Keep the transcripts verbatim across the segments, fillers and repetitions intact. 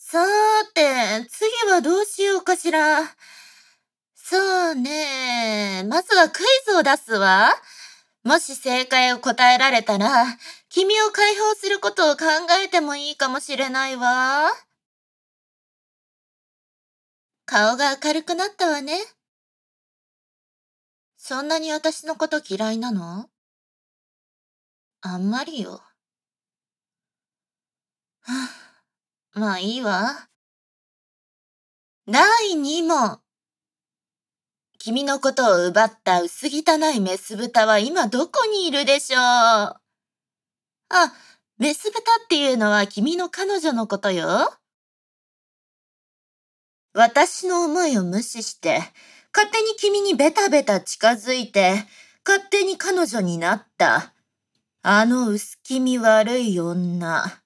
さーて、次はどうしようかしら。そうね。まずはクイズを出すわ。もし正解を答えられたら、君を解放することを考えてもいいかもしれないわ。顔が明るくなったわね。そんなに私のこと嫌いなの？あんまりよ。はあ、まあいいわ。だいに問。君のことを奪った薄汚いメス豚は今どこにいるでしょう？あ、メス豚っていうのは君の彼女のことよ。私の思いを無視して、勝手に君にベタベタ近づいて、勝手に彼女になった。あの薄気味悪い女。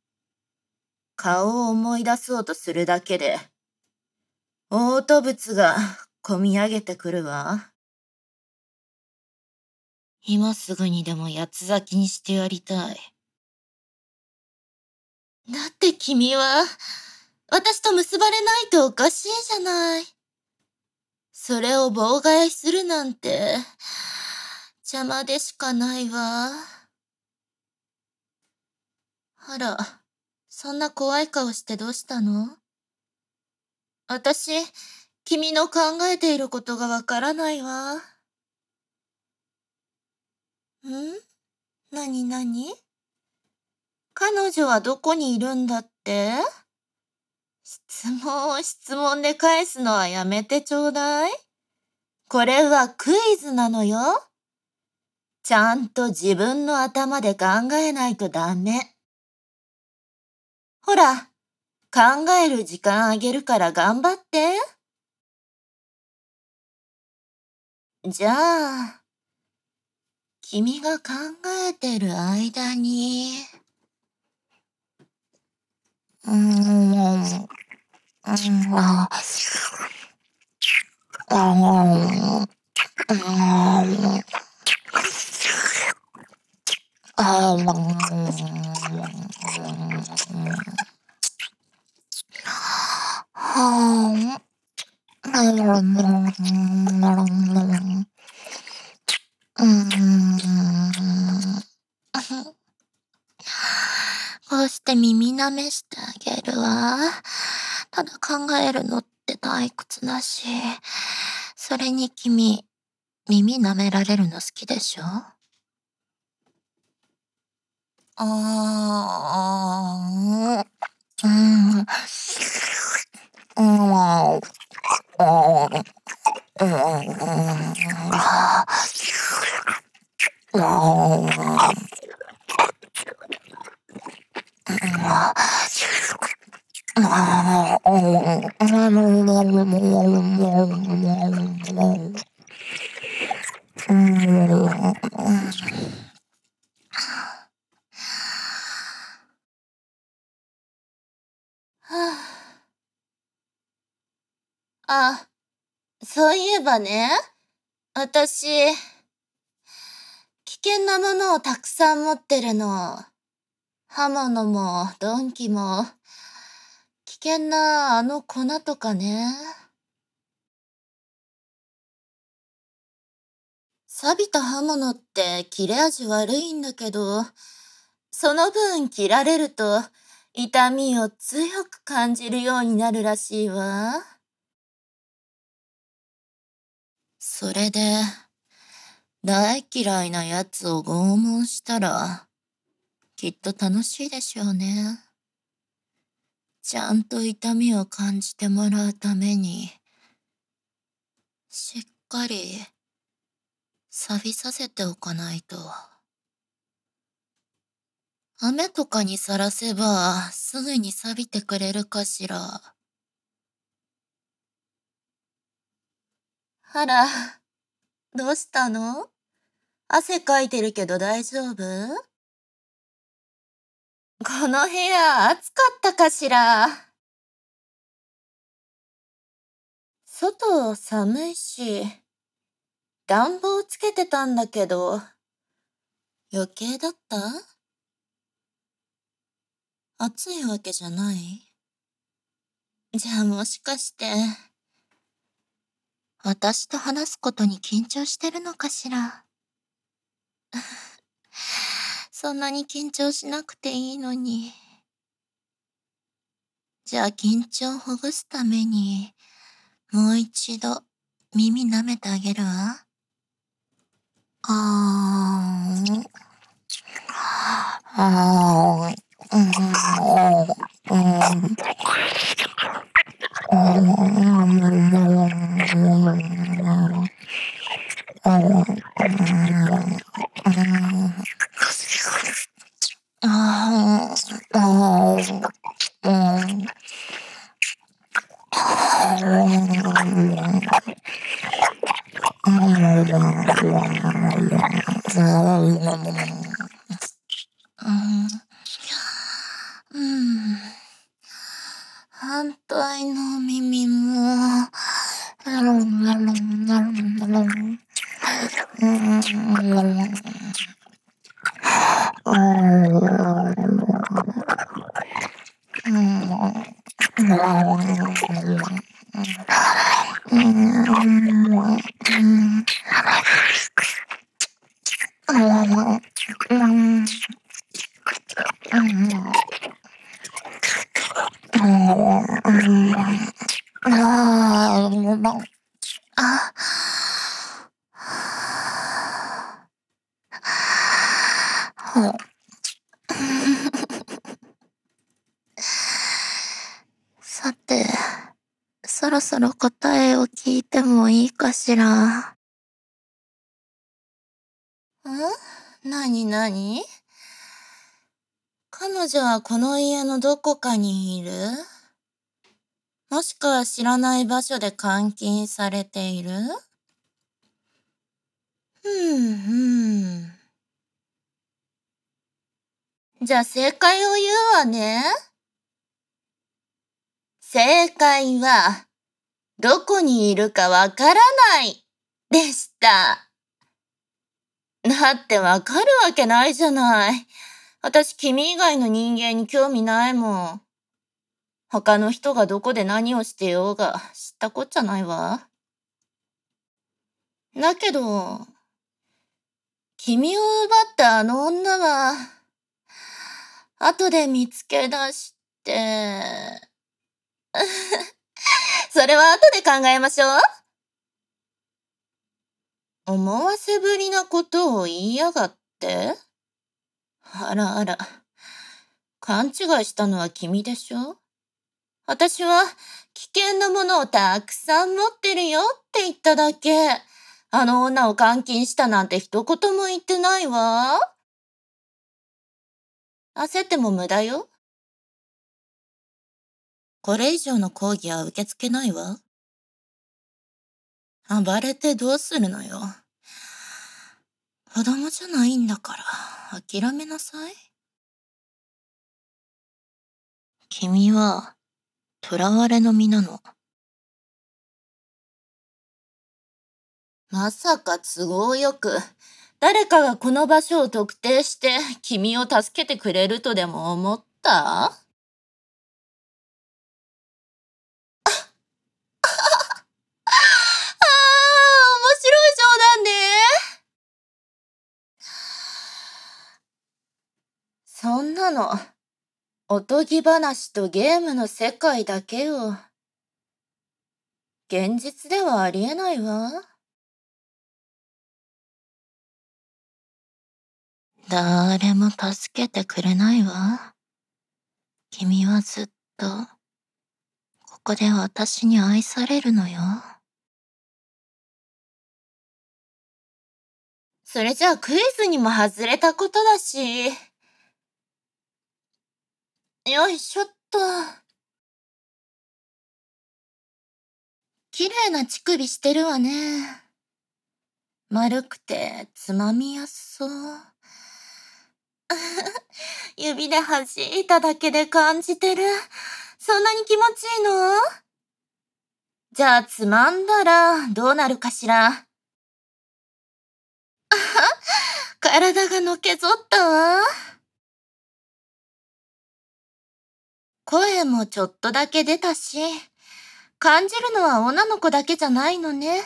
顔を思い出そうとするだけで、嘔吐物がこみ上げてくるわ。今すぐにでも八つ咲きにしてやりたい。だって君は、私と結ばれないとおかしいじゃない。それを妨害するなんて、邪魔でしかないわ。あら、そんな怖い顔してどうしたの？私、君の考えていることがわからないわ。ん？なになに？彼女はどこにいるんだって？質問を質問で返すのはやめてちょうだい。これはクイズなのよ。ちゃんと自分の頭で考えないとダメ。ほら、考える時間あげるから頑張って。じゃあ、君が考えてる間に、うーん、うん、あ、あ、うん、あ、はあ、うん、こうして耳舐めしてあげるわ。ただ考えるのって退屈だし、それに君、耳舐められるの好きでしょ？あー、うん、うん、うん、うん、あ、そういえばね、私、危険なものをたくさん持ってるの。刃物も鈍器も、危険なあの粉とかね。錆びた刃物って切れ味悪いんだけど、その分切られると痛みを強く感じるようになるらしいわ。それで、大嫌いなやつを拷問したら、きっと楽しいでしょうね。ちゃんと痛みを感じてもらうために、しっかり錆びさせておかないと。雨とかにさらせばすぐに錆びてくれるかしら。あら、どうしたの？汗かいてるけど大丈夫？この部屋暑かったかしら。外寒いし、暖房つけてたんだけど、余計だった？暑いわけじゃない？ じゃあもしかして、私と話すことに緊張してるのかしら。そんなに緊張しなくていいのに。じゃあ緊張をほぐすために、もう一度耳舐めてあげるわ。あーん。あーん。うん。うん。反対の耳も。さて、そろそろ答えを聞いてもいいかしら。ん？なになに？彼女はこの家のどこかにいる？もしくは知らない場所で監禁されている？ふんふん。じゃあ正解を言うわね。正解は、どこにいるかわからないでした。だってわかるわけないじゃない。私君以外の人間に興味ないもん。他の人がどこで何をしてようが知ったこっちゃないわ。だけど、君を奪ったあの女は、後で見つけ出して、それは後で考えましょう。思わせぶりなことを言いやがって。あらあら。勘違いしたのは君でしょ？私は危険なものをたくさん持ってるよって言っただけ。あの女を監禁したなんて一言も言ってないわ。焦っても無駄よ。これ以上の抗議は受け付けないわ。暴れてどうするのよ。子供じゃないんだから諦めなさい。君は囚われの身なの。まさか都合よく、誰かがこの場所を特定して君を助けてくれるとでも思った？ああ、面白い冗談ね。そんなの、おとぎ話とゲームの世界だけよ。現実ではありえないわ。誰も助けてくれないわ。君はずっと、ここで私に愛されるのよ。それじゃあクイズにも外れたことだし。よいしょっと。綺麗な乳首してるわね。丸くてつまみやすそう。指で弾いただけで感じてる。そんなに気持ちいいの？じゃあつまんだらどうなるかしら。体がのけぞったわ。 声もちょっとだけ出たし、感じるのは女の子だけじゃないのね。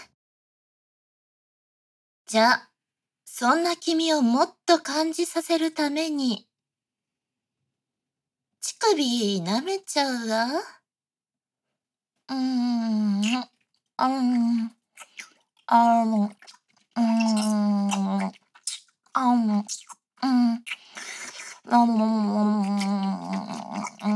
じゃあ、そんな君をもっと感じさせるために、乳首舐めちゃうわ。うーん、うーん、あの、うーん、あの、うん、あの、うん、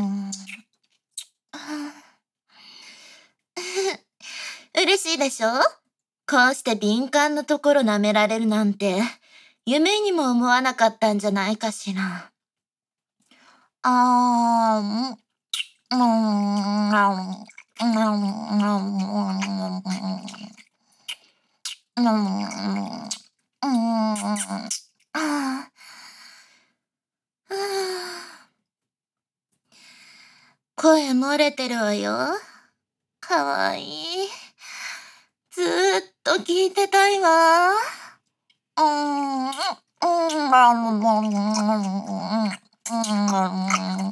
嬉しいでしょ？こうして敏感なところ舐められるなんて、夢にも思わなかったんじゃないかしら。あー、うん、うん、うん、うん、うん、あー、声漏れてるわよ。かわいい。ずーっと聞いてたいわ。うーん、うん、あの、うん、うん、うん、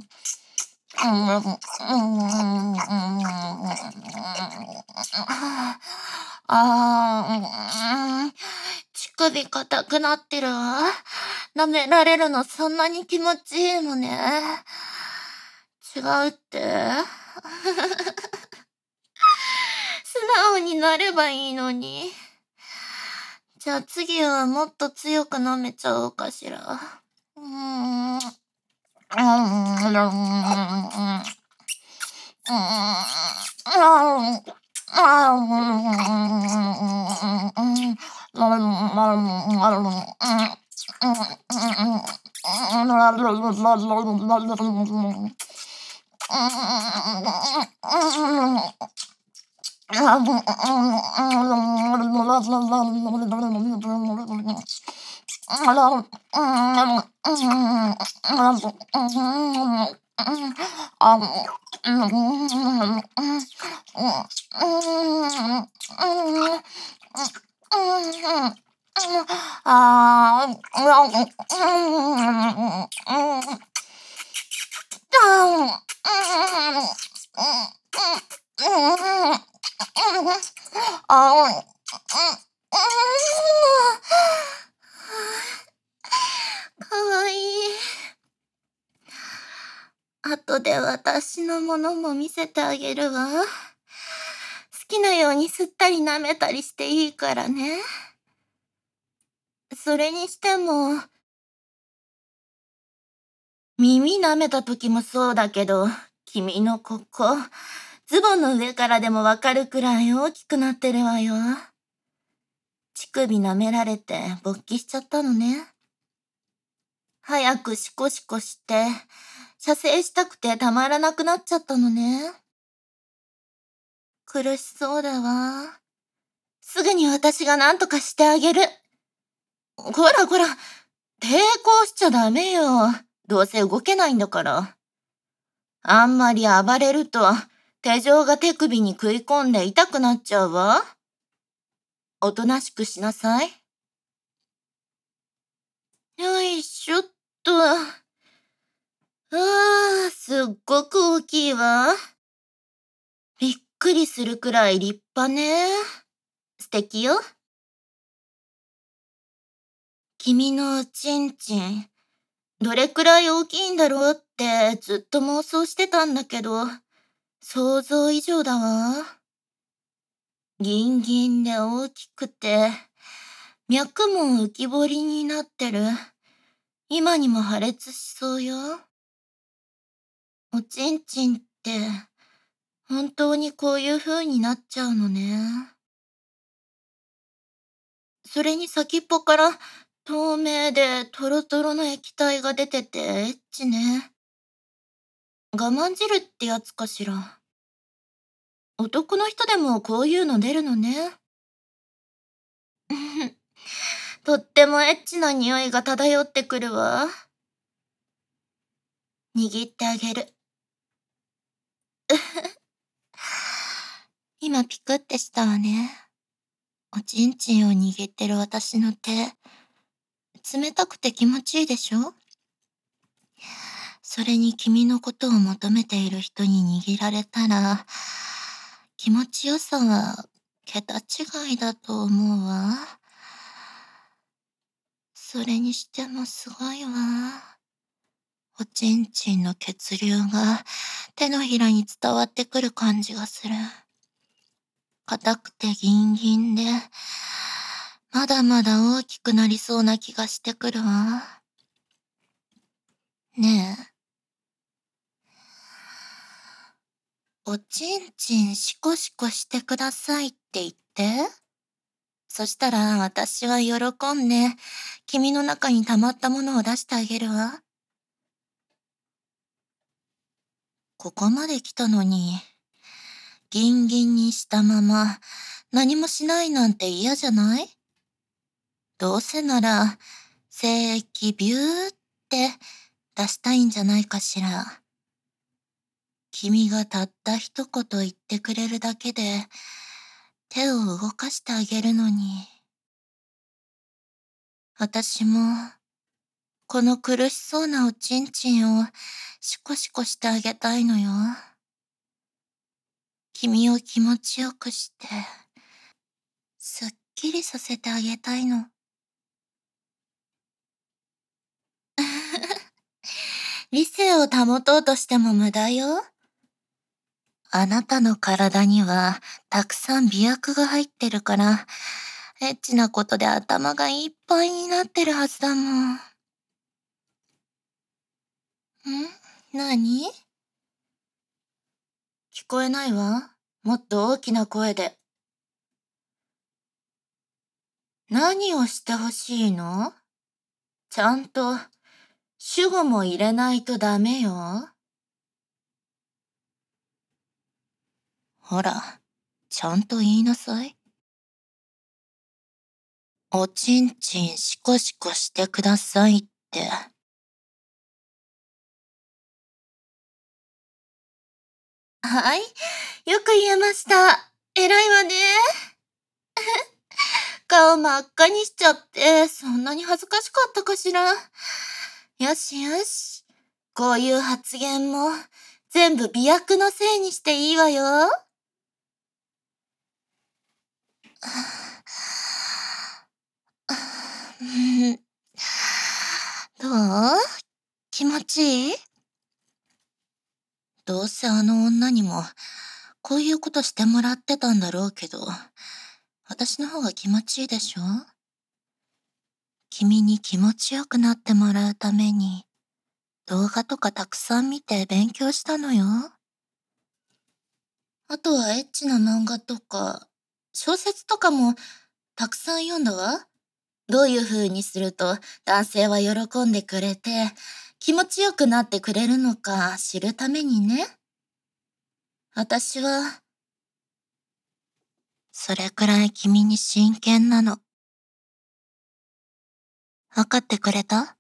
ああ、乳首硬くなってるわ。舐められるのそんなに気持ちいいのね。違うって？素直になればいいのに。じゃあ次はもっと強く舐めちゃおうかしら。うーん。かわいい。後で私のものも見せてあげるわ。好きなように吸ったり舐めたりしていいからね。それにしても、耳舐めた時もそうだけど、君のここ、ズボンの上からでもわかるくらい大きくなってるわよ。乳首舐められて勃起しちゃったのね。早くシコシコして、射精したくてたまらなくなっちゃったのね。苦しそうだわ。すぐに私が何とかしてあげる。こらこら、抵抗しちゃダメよ。どうせ動けないんだから。あんまり暴れると、手錠が手首に食い込んで痛くなっちゃうわ。おとなしくしなさい。よいしょっと。ああ、すっごく大きいわ。びっくりするくらい立派ね。素敵よ。君のおちんちん、どれくらい大きいんだろうってずっと妄想してたんだけど、想像以上だわ。ギンギンで大きくて、脈も浮き彫りになってる。今にも破裂しそうよ。おちんちんって、本当にこういう風になっちゃうのね。それに先っぽから透明でトロトロの液体が出ててエッチね。我慢汁ってやつかしら。男の人でもこういうの出るのね。とってもエッチな匂いが漂ってくるわ。握ってあげる。今ピクってしたわね。おちんちんを握ってる私の手、冷たくて気持ちいいでしょ？ それに君のことを求めている人に握られたら、気持ちよさは桁違いだと思うわ。それにしてもすごいわ。おちんちんの血流が手のひらに伝わってくる感じがする。硬くてギンギンで、まだまだ大きくなりそうな気がしてくるわ。ねえ、おちんちんシコシコしてくださいって言って。そしたら私は喜んで、君の中に溜まったものを出してあげるわ。ここまで来たのに、ギンギンにしたまま、何もしないなんて嫌じゃない？どうせなら、精液ビューって出したいんじゃないかしら。君がたった一言言ってくれるだけで、手を動かしてあげるのに。私も、この苦しそうなおちんちんをシコシコしてあげたいのよ。君を気持ちよくして、すっきりさせてあげたいの。理性を保とうとしても無駄よ。あなたの体にはたくさん美薬が入ってるから、エッチなことで頭がいっぱいになってるはずだもん。ん？何？聞こえないわ。もっと大きな声で。何をしてほしいの？ちゃんと主語も入れないとダメよ。ほら、ちゃんと言いなさい。おちんちんシコシコしてくださいって。はい、よく言えました。偉いわね。顔真っ赤にしちゃって、そんなに恥ずかしかったかしら。よしよし。こういう発言も全部美薬のせいにしていいわよ。うんどう？気持ちいい？どうせあの女にもこういうことしてもらってたんだろうけど、私の方が気持ちいいでしょ？君に気持ちよくなってもらうために動画とかたくさん見て勉強したのよ。あとはエッチな漫画とか、小説とかもたくさん読んだわ。どういう風にすると男性は喜んでくれて気持ちよくなってくれるのか知るためにね。私は、それくらい君に真剣なの。わかってくれた？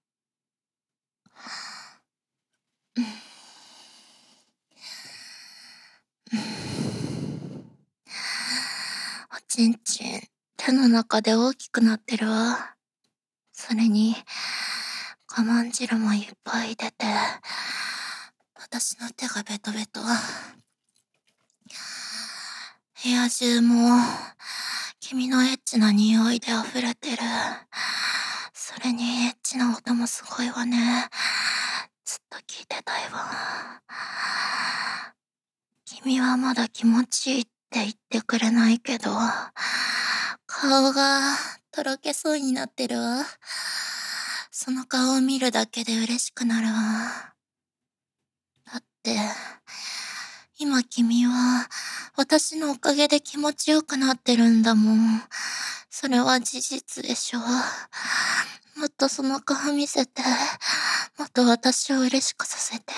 おちんちん、手の中で大きくなってるわ。それに、我慢汁もいっぱい出て、私の手がベトベト。部屋中も、君のエッチな匂いで溢れてる。それにエッチな音もすごいわね。ずっと聞いてたいわ。君はまだ気持ちいいって言ってくれないけど、顔がとろけそうになってるわ。その顔を見るだけで嬉しくなるわ。だって、今君は私のおかげで気持ちよくなってるんだもん。それは事実でしょ。もっとその顔見せて、もっと私を嬉しくさせて。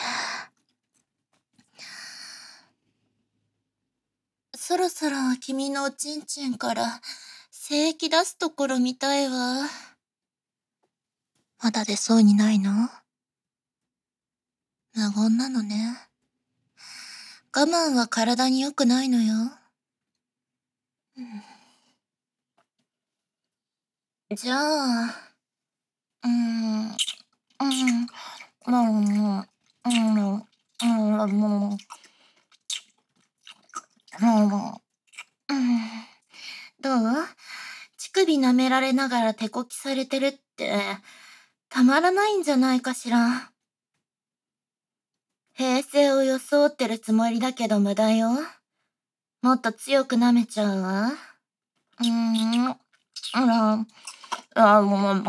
そろそろ君のおちんちんから精液出すところ見たいわ。まだ出そうにないの？無言なのね。我慢は体に良くないのよ。うん、じゃあ、うーん、うん、うん、うん、 どう？乳首舐められながら手こきされてるって、たまらないんじゃないかしら。平静を装ってるつもりだけど無駄よ。もっと強く舐めちゃうわ。うーん。あら、あ、もう、うん、うん、うん、うん、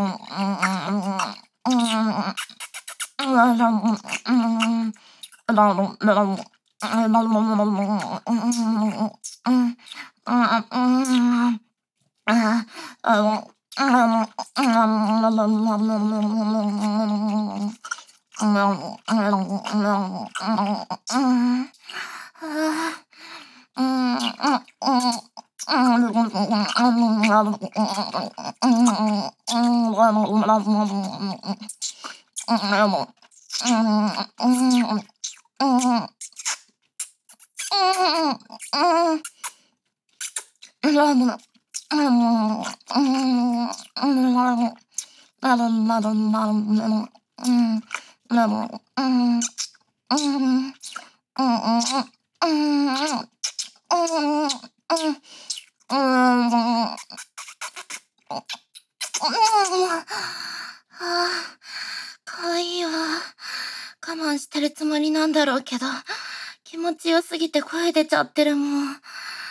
かわいいわ。我慢してるつもりなんだろうけど、気持ちよすぎて声出ちゃってるもん。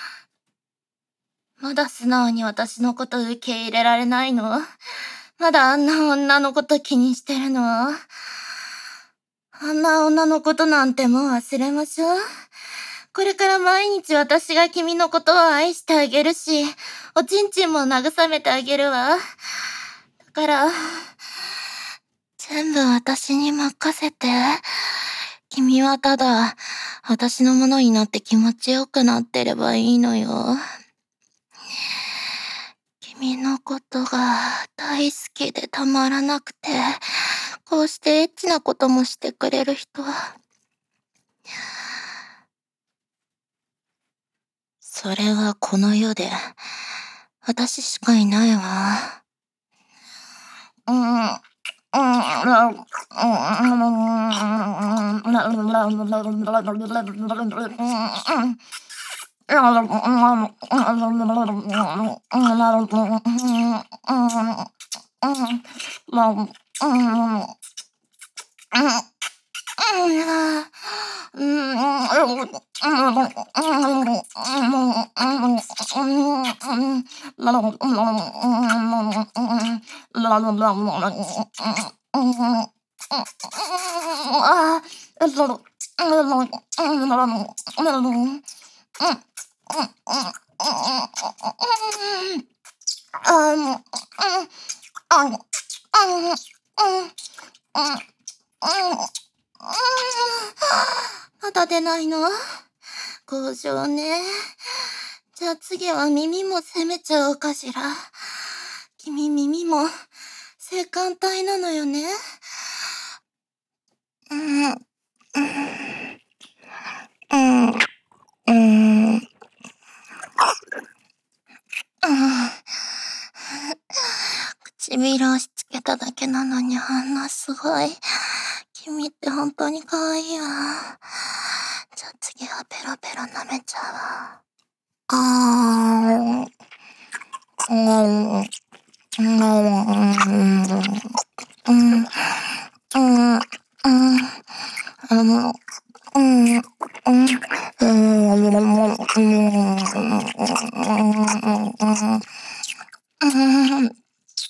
まだ素直に私のこと受け入れられないの？まだあんな女のこと気にしてるの？あんな女のことなんてもう忘れましょう。これから毎日私が君のことを愛してあげるし、おちんちんも慰めてあげるわ。だから、全部私に任せて。君はただ、私のものになって気持ちよくなってればいいのよ。君のことが大好きでたまらなくて、こうしてエッチなこともしてくれる人は、それはこの世で、私しかいないわ。うん、うん、まだ出ないの？強情ね。じゃあ次は耳も攻めちゃおうかしら。君耳も性感帯なのよね。うん、うん、うん、うん、うん。唇押し付けただけなのにあんなすごい。君って本当に可愛いわ。じゃあ次はペロペロ舐めちゃうわ。あー。うん。うん。うん。うん。うん。うん。うん。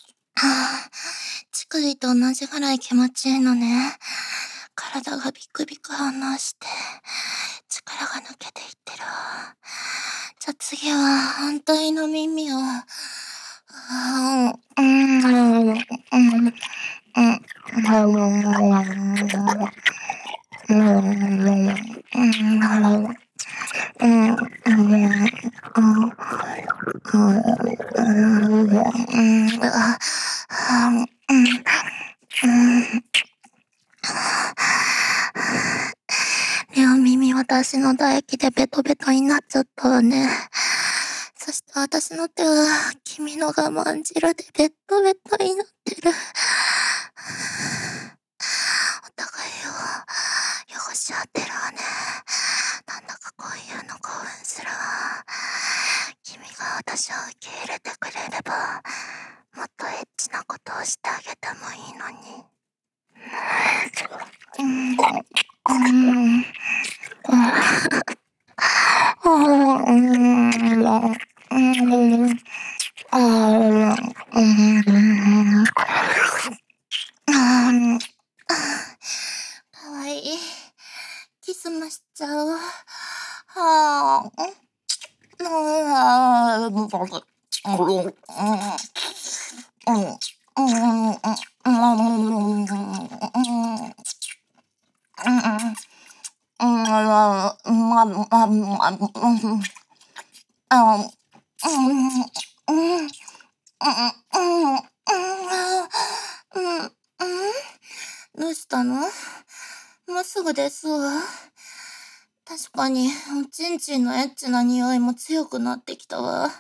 乳首と同じぐらい気持ちいいのね。体がビクビク反応して、力が抜けていってるわ。じゃあ次は反対の耳を。うん、うん、うん、うん、両耳私の唾液でベトベトになっちゃったわね。そして私の手は君の我慢汁でベットベトになってる。お互いをし合ってるわね。なんだかこういうの興奮するわ。君が私を受け入れてくれれば、もっとエッチなことをしてあげてもいいのに。うん、うん、かわいい。キスもしちゃう。はあ。どうしたの？もうすぐですわ。確かに、おちんちんのエッチな匂いも強くなってきたわ。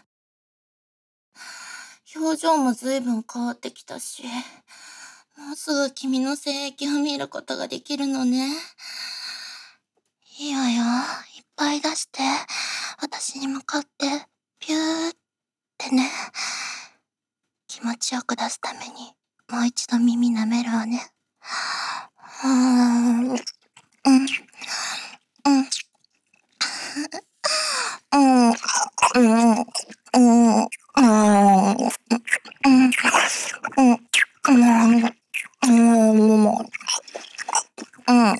表情もずいぶん変わってきたし、もうすぐ君の精液を見ることができるのね。いいわよ。いっぱい出して、私に向かって、ピューってね。気持ちよく出すために、もう一度耳舐めるわね。うーん、うん、うん、うん、うん、うん、うん、うん、うん、うん、うん。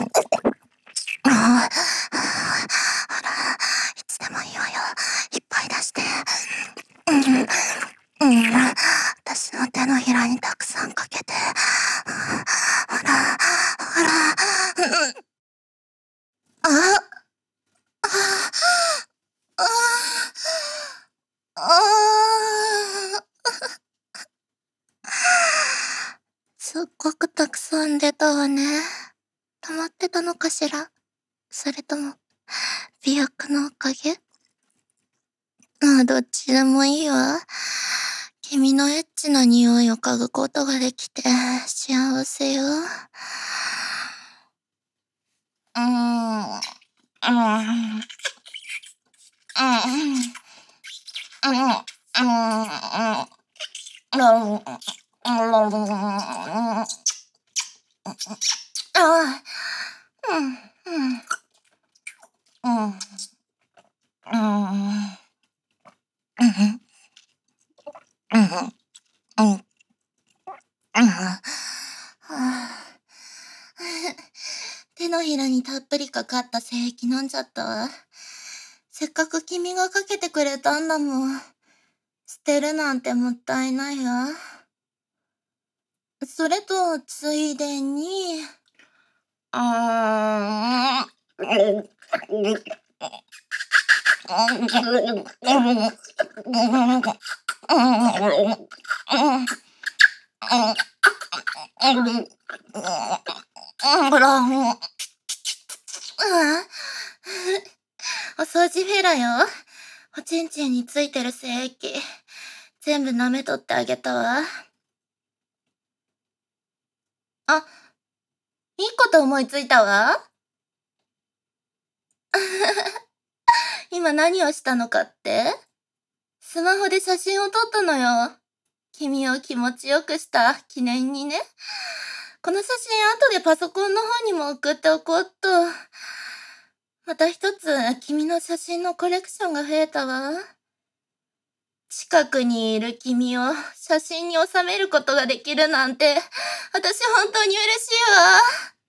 ああ、ほら、いつでもいいわよ。いっぱい出して。うん、うん。私の手のひらにたくさんかけて。ほら、ほら、うん。あ、あ、あ、あ、すっごくたくさん出たわね。溜まってたのかしら？それとも、美薬のおかげ？まあ、どっちでもいいわ。君のエッチな匂いを嗅ぐことができて、幸せよ。うーん、うーん、うーん、うん、うん、うん、ああ、うん、うん、うん、うん、うん、うん、うん、うん、はあ、手のひらにたっぷりかかった精液飲んじゃったわ。せっかく君がかけてくれたんだもん。捨てるなんてもったいないわ。それと、ついでに、あーほら、お掃除フェラよ。おちんちんについてる精液、全部舐めとってあげたわ。あ、いいこと思いついたわ。今何をしたのかって？スマホで写真を撮ったのよ。君を気持ちよくした記念にね。この写真後でパソコンの方にも送っておこうっと。また一つ君の写真のコレクションが増えたわ。近くにいる君を写真に収めることができるなんて、私本当に嬉しいわ。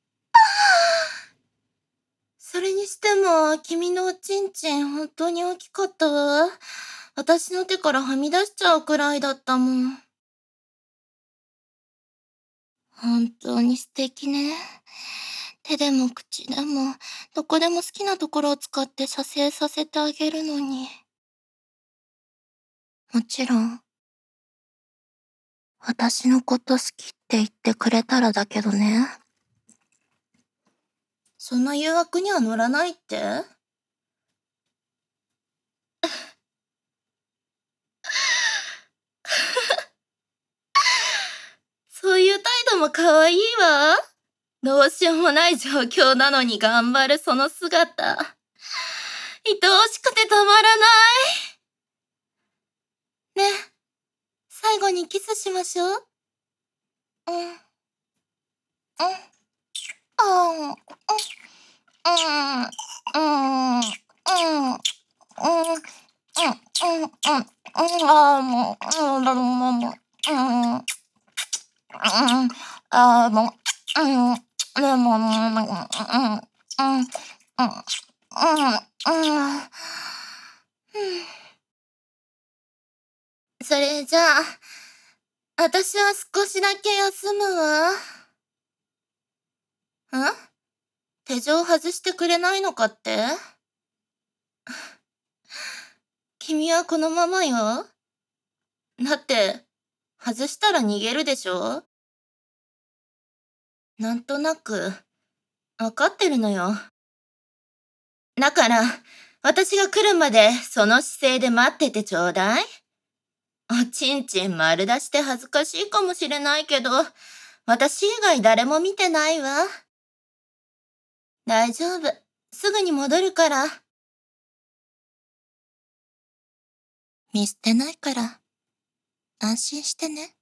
それにしても、君のおちんちん本当に大きかったわ。私の手からはみ出しちゃうくらいだったもん。本当に素敵ね。手でも口でも、どこでも好きなところを使って射精させてあげるのに。もちろん、私のこと好きって言ってくれたらだけどね。そんな誘惑には乗らないって？そういう態度も可愛いわ。 どうしようもない状況なのに頑張るその姿。愛おしくてたまらない。ねえ、最後にキスしましょう。うん。うん。うん。うん。うん。うん。うん。うん。うん。うん。ああ、もう。うん。もう。もう。うん。うん。ああ、もう。うん。でも、うん。うん。うん。うん。うん。うん。それじゃあ、私は少しだけ休むわ。ん？手錠外してくれないのかって？君はこのままよ。だって、外したら逃げるでしょ？なんとなく、わかってるのよ。だから、私が来るまでその姿勢で待っててちょうだい。おちんちん丸出して恥ずかしいかもしれないけど、私以外誰も見てないわ。大丈夫。すぐに戻るから。見捨てないから、安心してね。